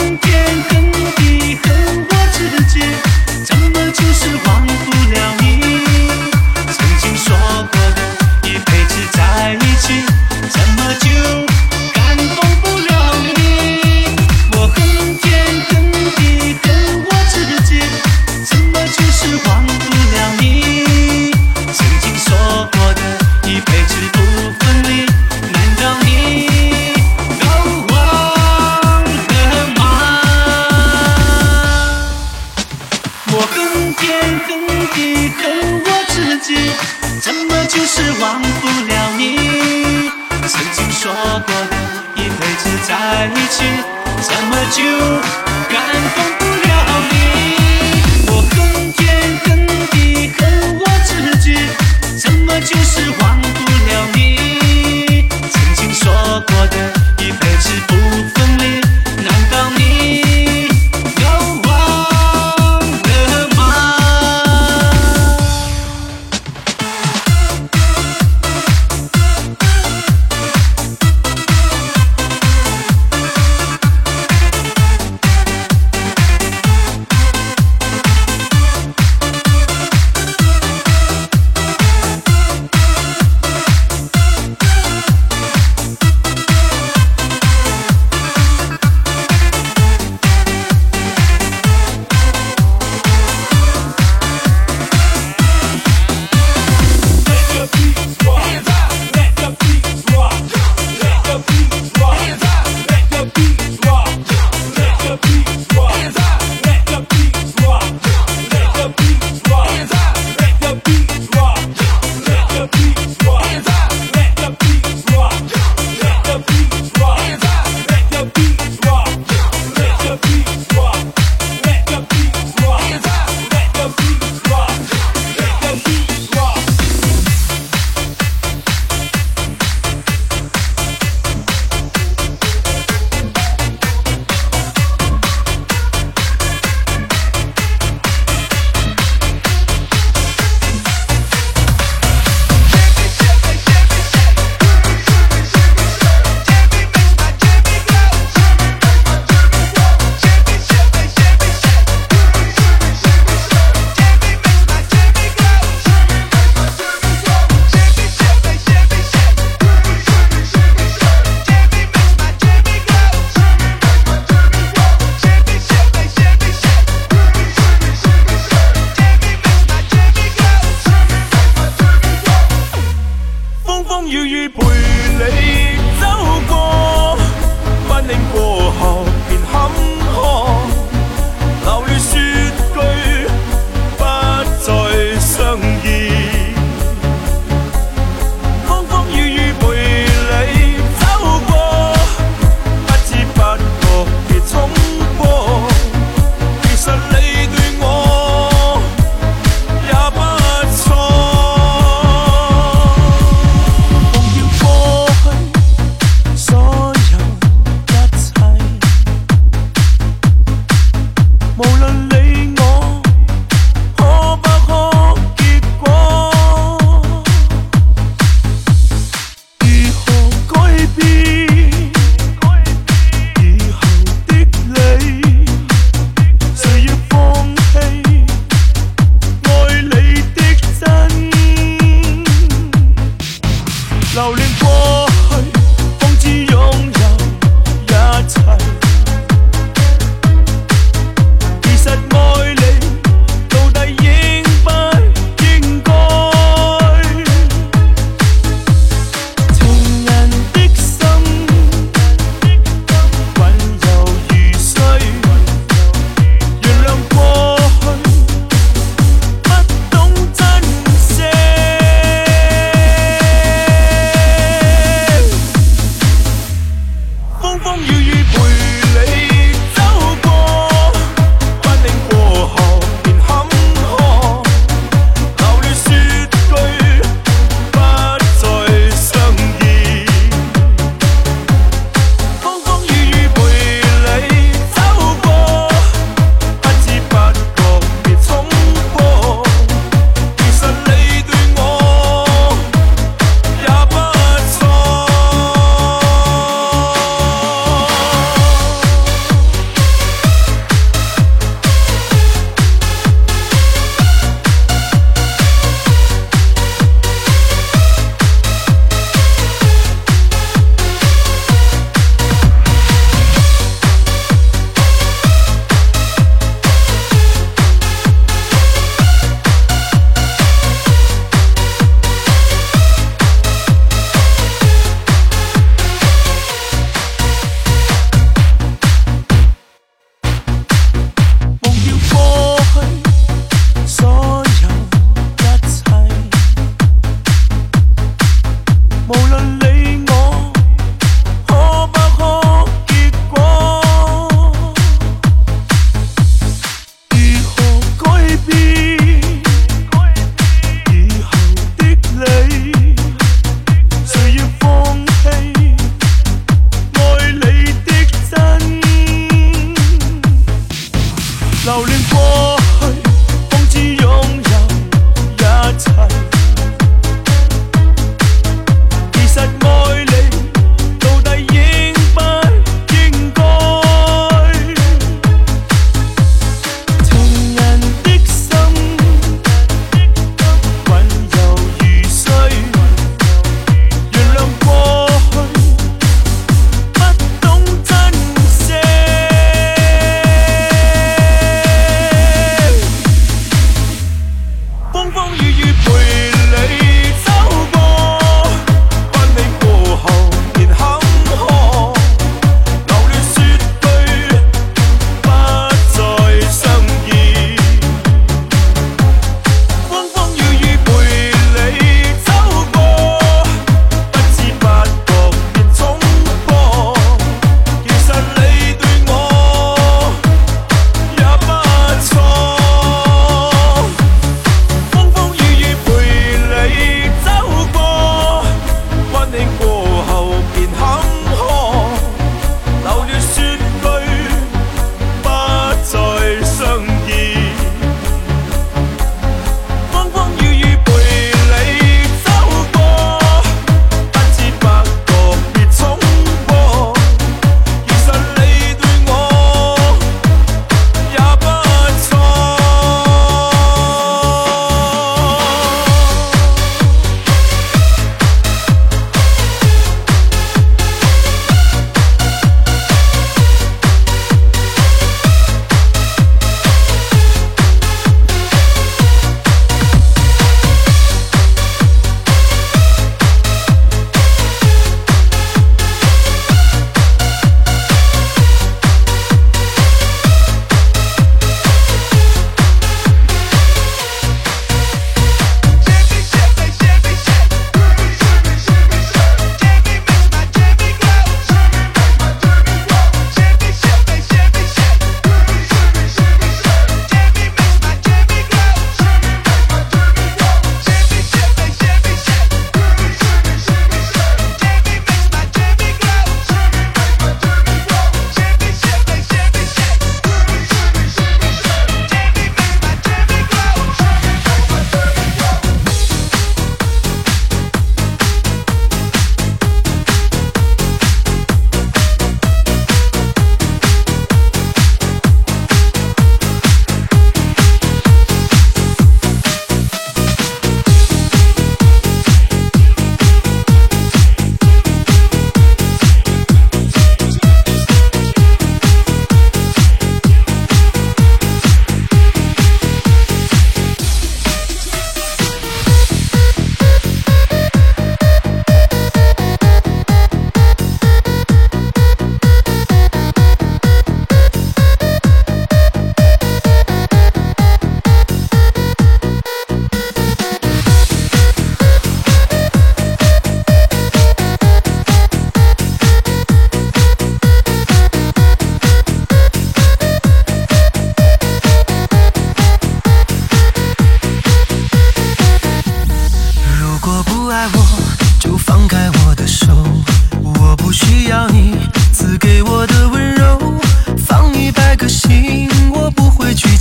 恨天恨地恨我自己，怎么就是忘不了你？曾经说过的一辈子在一起，怎么就感动不了你？我恨天恨地恨我自己，怎么就是忘不了你？曾经说过的一辈子不分离，难道你都忘了吗？我恨天恨地恨我自己，怎么就是忘不了你？曾经说过的一辈子在一起，怎么就感动不了你？我恨天恨地恨我自己，怎么就是忘不了你？曾经说过的一辈子不分离，难道你又忘了吗？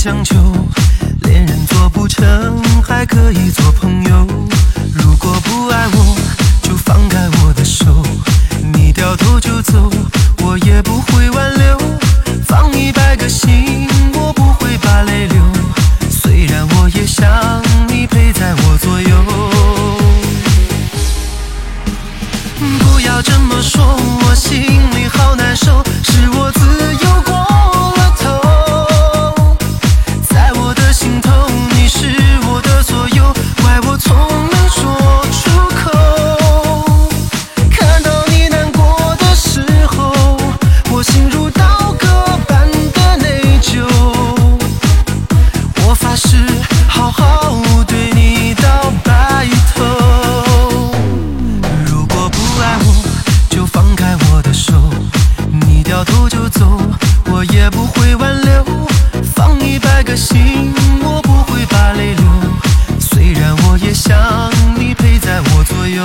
强求，恋人做不成，还可以做朋友。如果不爱我，就放开我的手，你掉头就走，我也不会挽留。放100个心，我不会把泪流。虽然我也想你陪在我左右。不要这么说，我心里好难受，是我自由过了头。在我的心头，你是我的所有，怪我从没说出口。看到你难过的时候，我心如刀割般的内疚。我发誓好好对你到白头。如果不爱我，就放开我的手，你掉头就走，我也不会挽留。放100个心，我不会把泪流。虽然我也想你陪在我左右。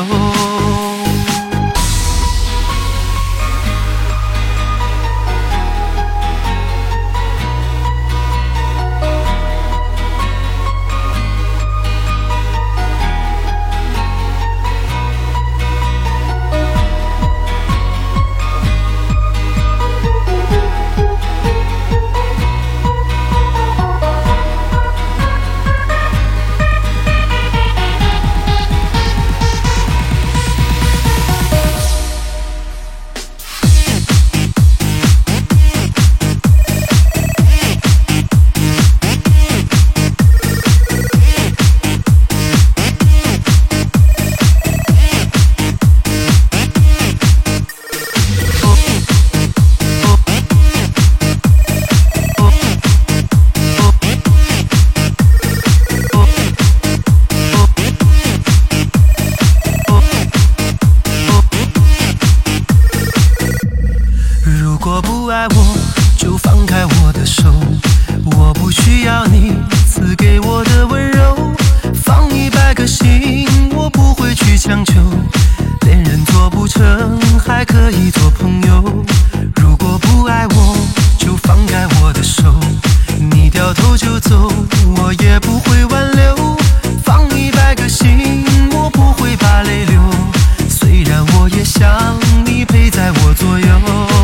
如果不爱我，就放开我的手，我不需要你赐给我的温柔。放100个心，我不会去强求，恋人做不成，还可以做朋友。如果不爱我，就放开我的手，你掉头就走，我也不会挽留。放100个心，我不会把泪流。虽然我也想你陪在我左右。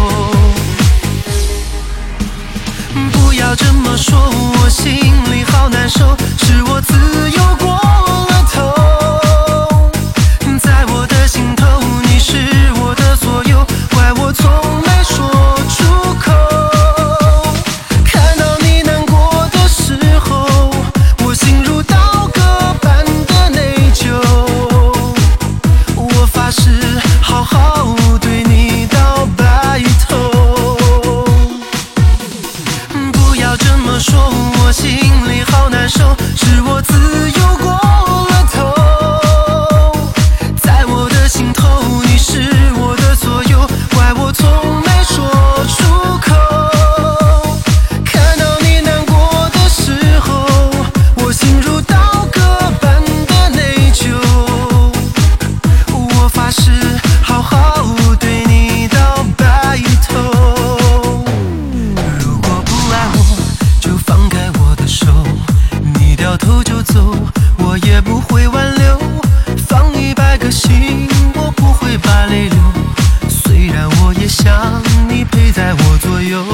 不要这么说，我心里好难受，是我自由过了头。在我的心头，你是我的所有，怪我从没说出口。看到你难过的时候，我心如刀割般的内疚。我发誓好好对你到白头。不要这么说，我心里好难受，是我自由过了头。在我的心头，你是我的所有，怪我从没说出口。看到你难过的时候，我心如刀割般的内疚。我发誓好好对你到白头。如果不爱我，就放开我的手，你掉头就走，我也不会挽留。放100个心，我不会把泪流。虽然我也想你陪在我左右。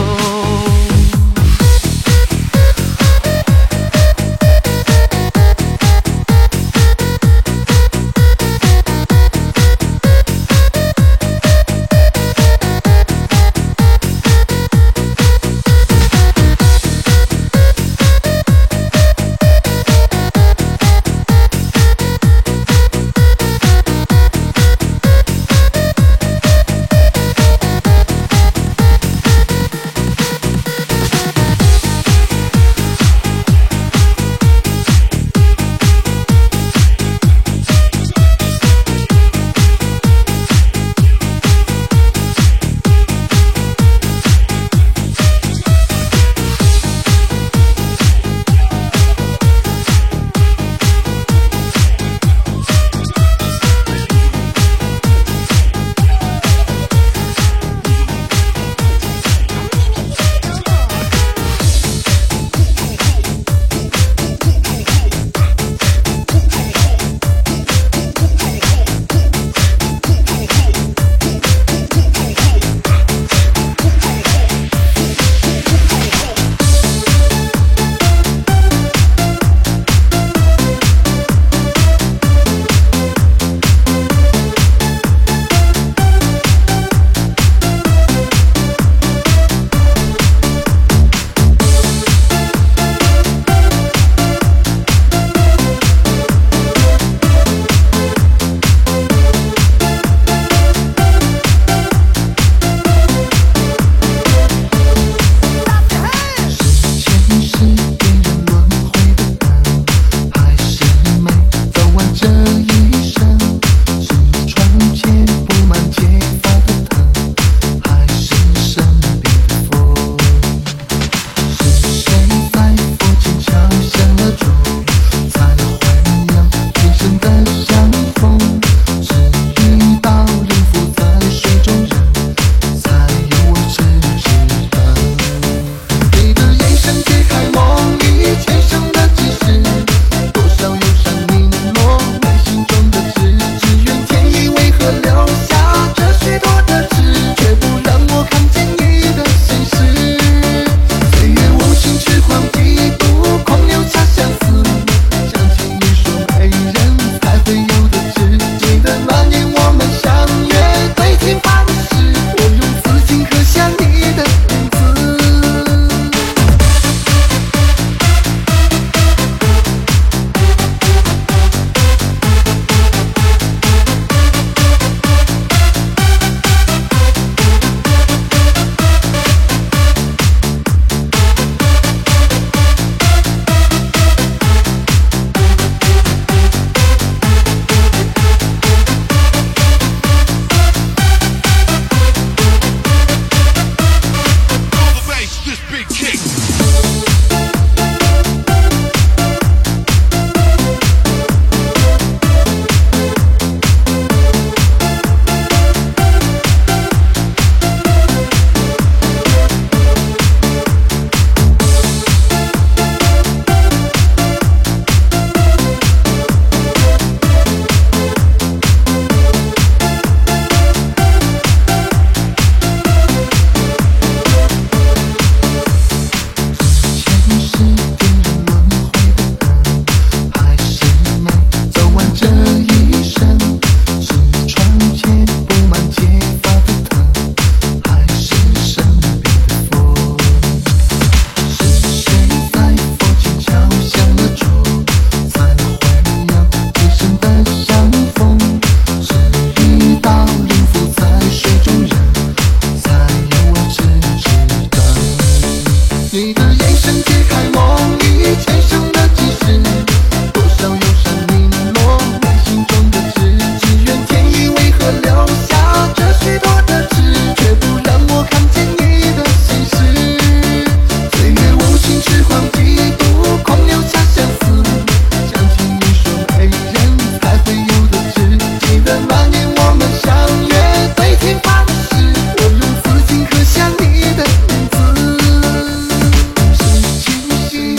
你的眼神解开梦里前生的记事，多少忧伤凝落你心中的知己，愿天意为何留下这许多的字，却不让我看见你的心事。岁月无情，痴狂嫉妒，空留下相思。想起你说没人才会有的知，记得那年我们相约对天发誓，我用紫金刻下你的名字。是清醒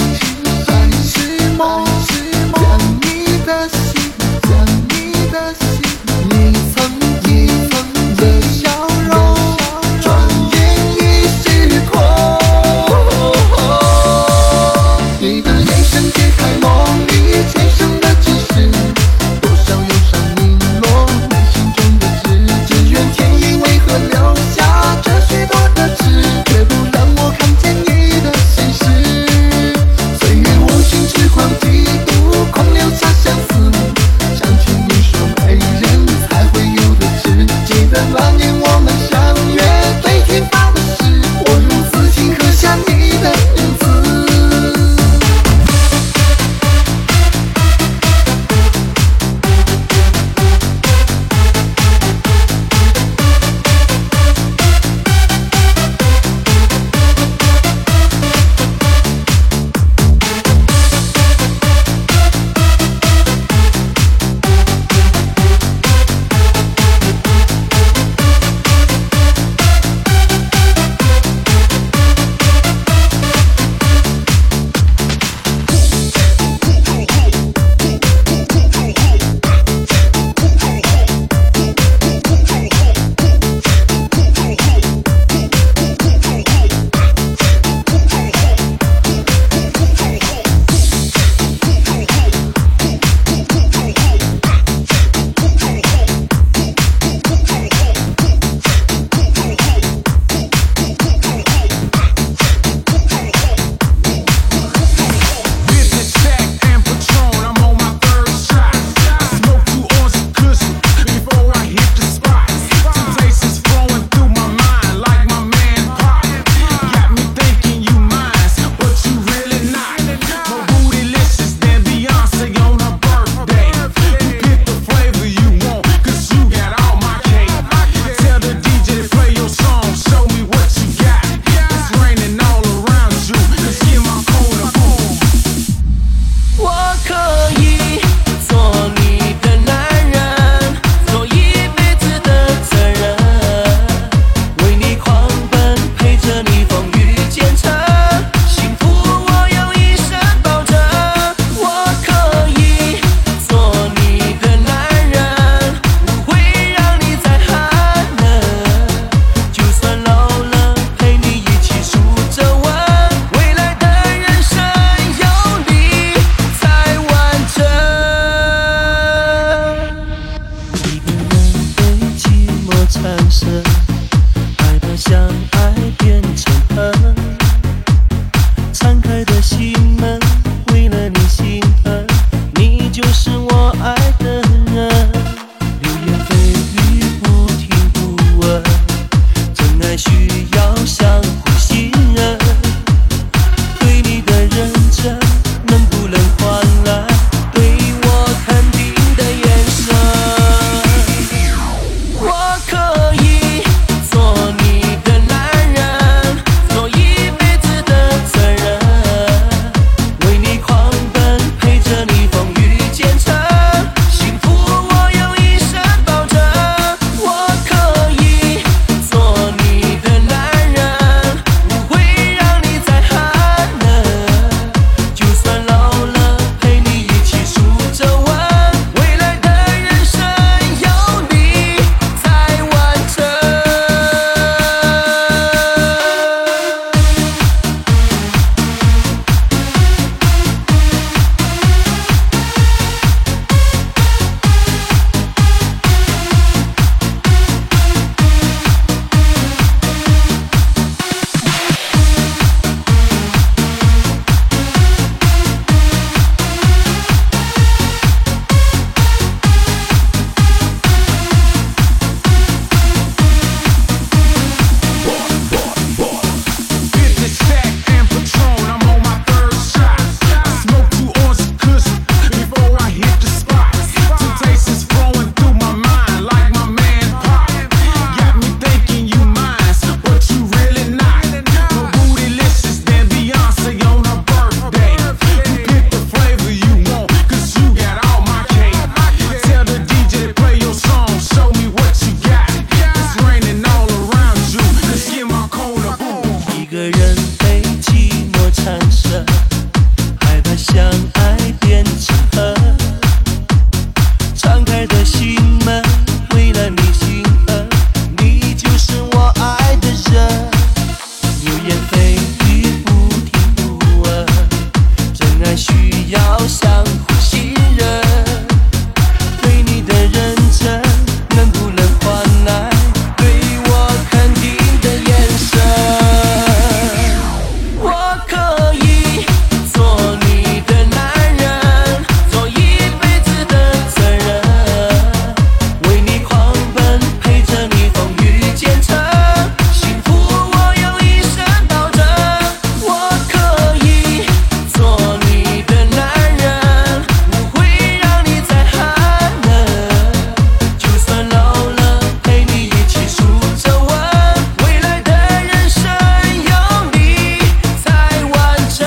人被寂寞缠身，害怕相爱变成恨。敞开的心门，为了你心疼，你就是我爱的人。流言蜚语不听不闻，真爱需要相互信任。对你的认真，能不能换来对我肯定的眼神？我可以做你的男人，做一辈子的责任，为你狂奔，陪着你风雨兼程，幸福我用一生保证。我可以做你的男人，不会让你再寒冷，就算老了陪你一起数着吻，未来的人生有你才完整。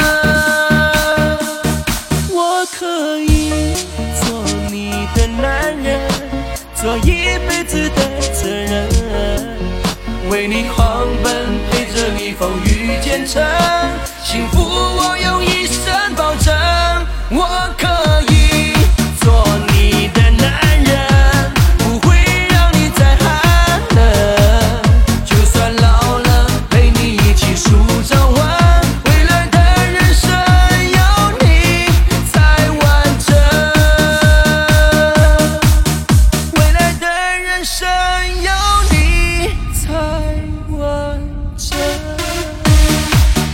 我可以做你的男人，做一辈子的责任，为你狂奔，陪着你风雨兼程，幸福我用一生保证。我可以做你的男人，不会让你再寒冷，就算老了陪你一起数着吻，未来的人生有你才完整，未来的人生有你才完整。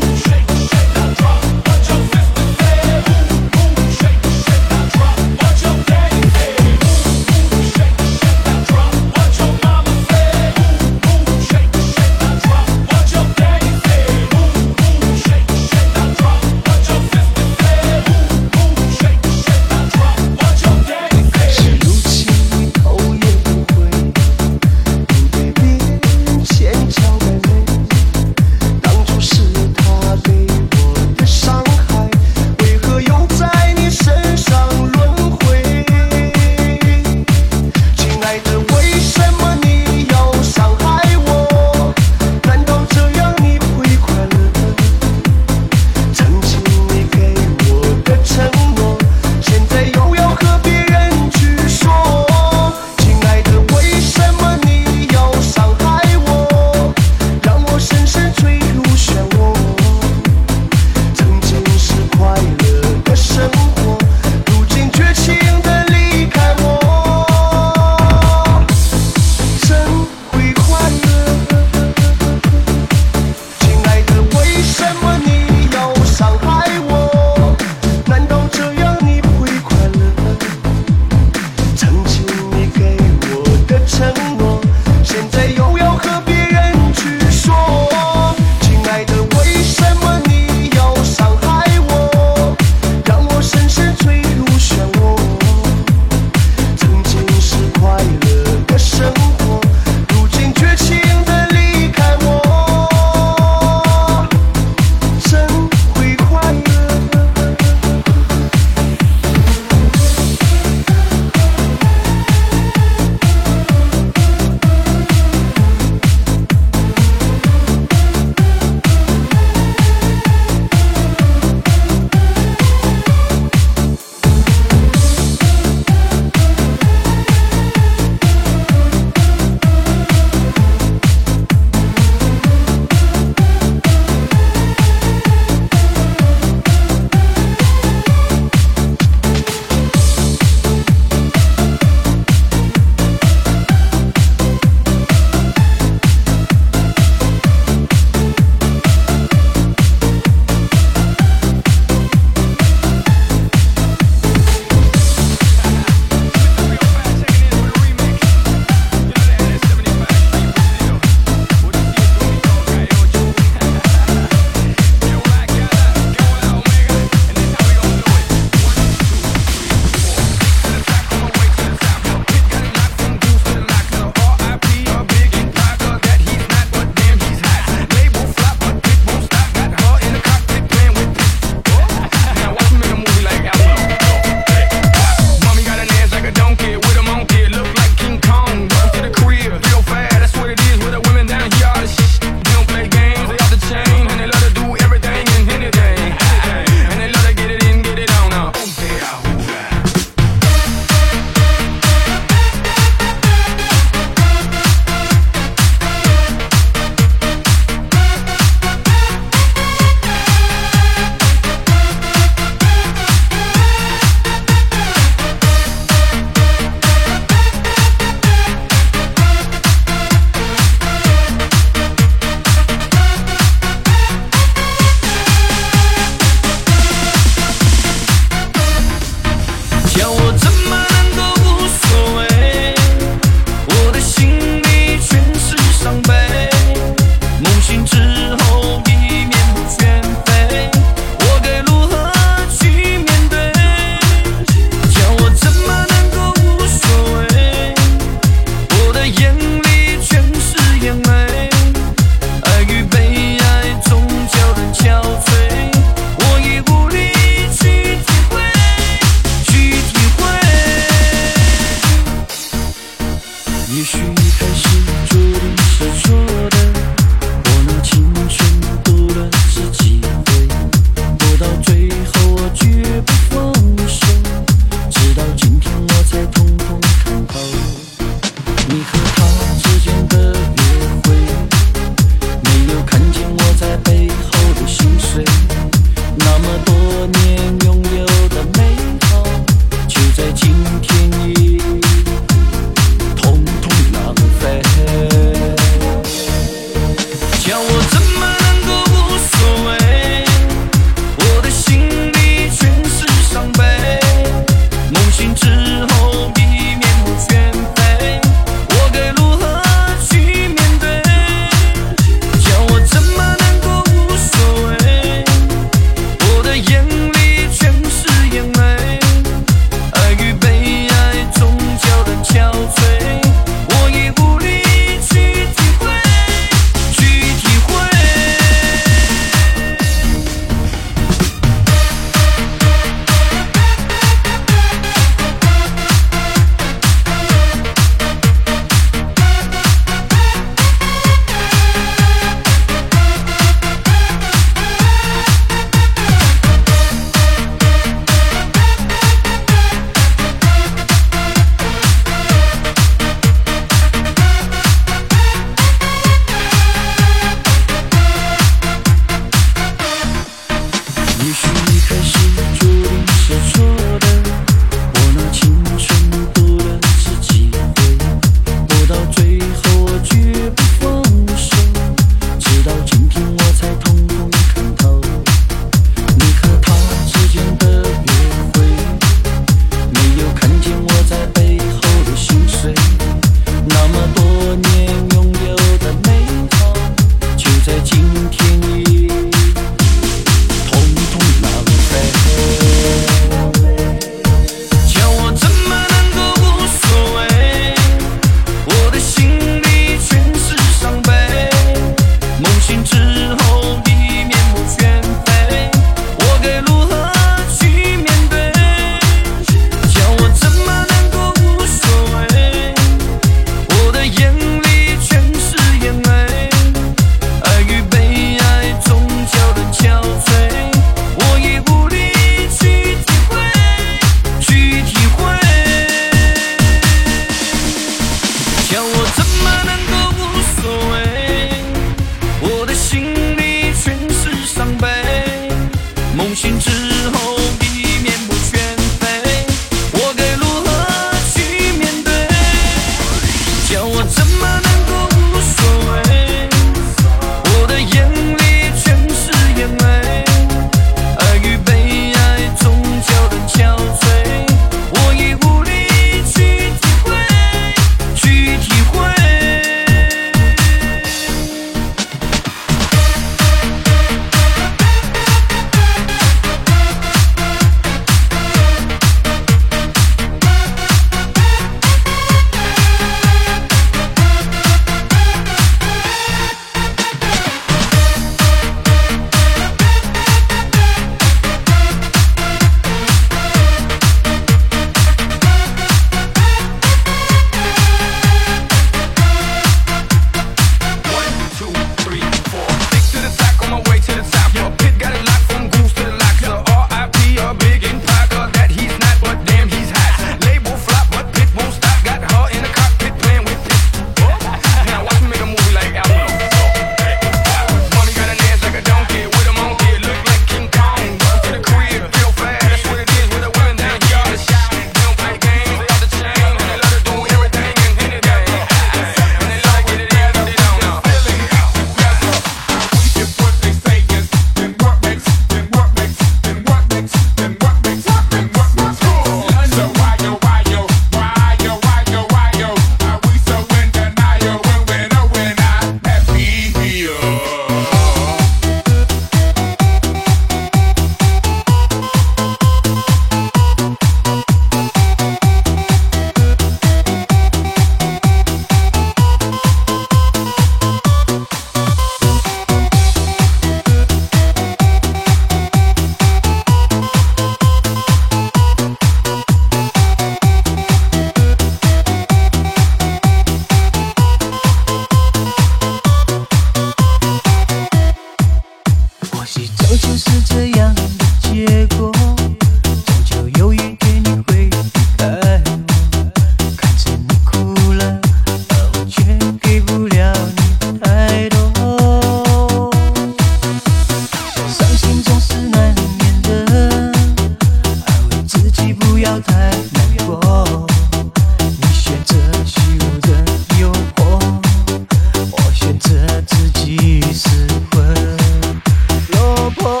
许早就是这样的结果，终究有一天你会离开我，看着你哭了，而我却给不了你太多。伤心总是难免的，安慰自己不要太难过。你选择虚无的诱惑，我选择自己失魂落魄。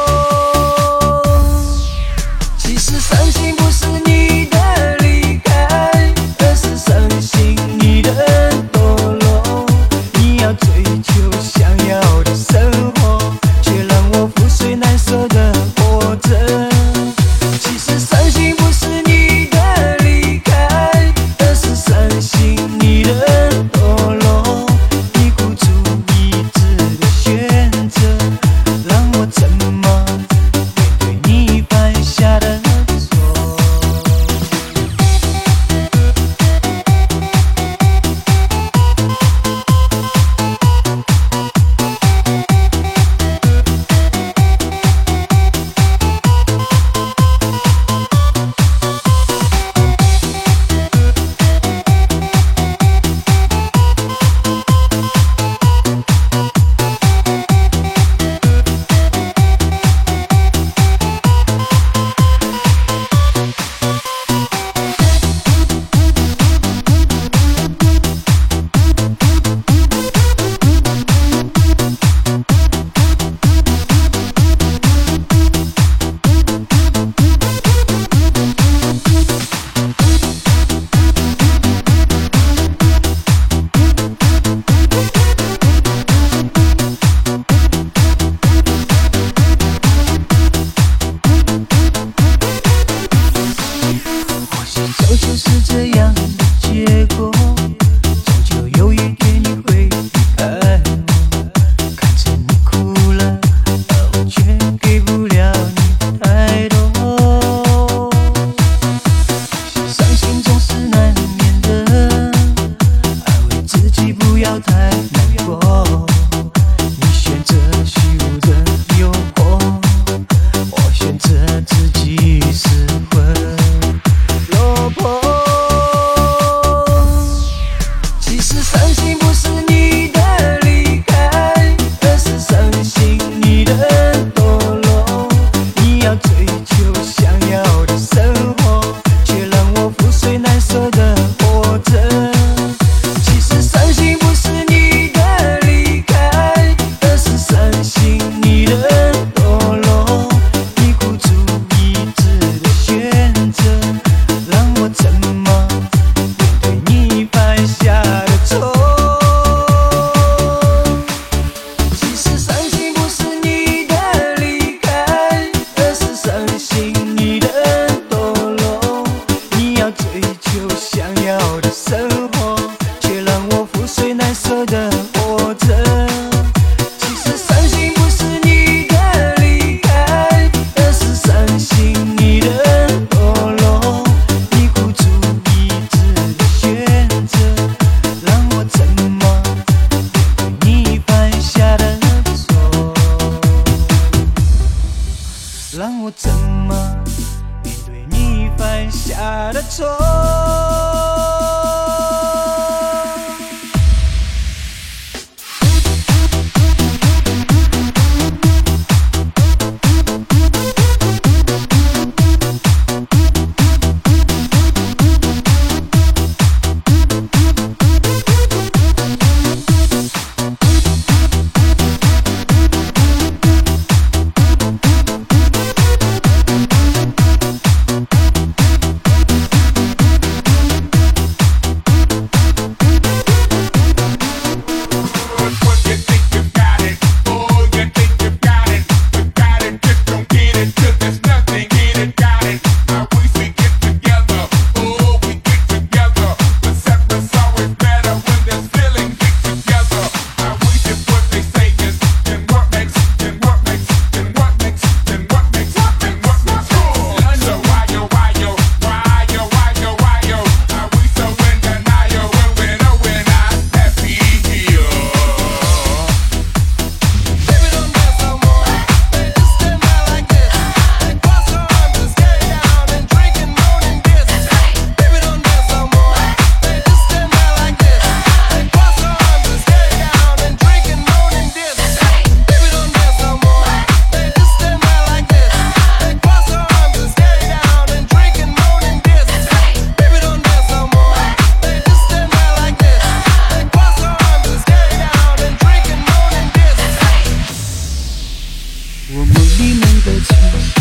其实伤心不是你的离开，而是伤心你的堕落。你要追求想要的生活，却让我覆水难收的活着。其实伤心不是你的离开，而是伤心你的堕落。你孤注一掷的选择，让我怎么面对你犯下的错？就是这样的结果，终究有一天你会离开我，看着你哭了，而我却给不了你太多。伤心总是难免的，安慰自己不要太难过。你选择虚无的诱惑，我选择自己失魂落魄。其实伤心不是你的离开，而是伤心你的堕落。你要追求想要的生活，却让我覆水难收的活着。其实伤心不是你的离开，而是伤心你的堕落。你孤注一掷的选择，让我怎么面对你犯下的错？其实伤心不是你的离开，而是伤心你的堕落。你要追求想要的生活，却让我覆水难收的活着。其实伤心不是你的离开，而是伤心你的堕落。你孤注一掷的选择，让我怎么面对你犯下的错？让我怎么面对你犯下的错？ 的情绪。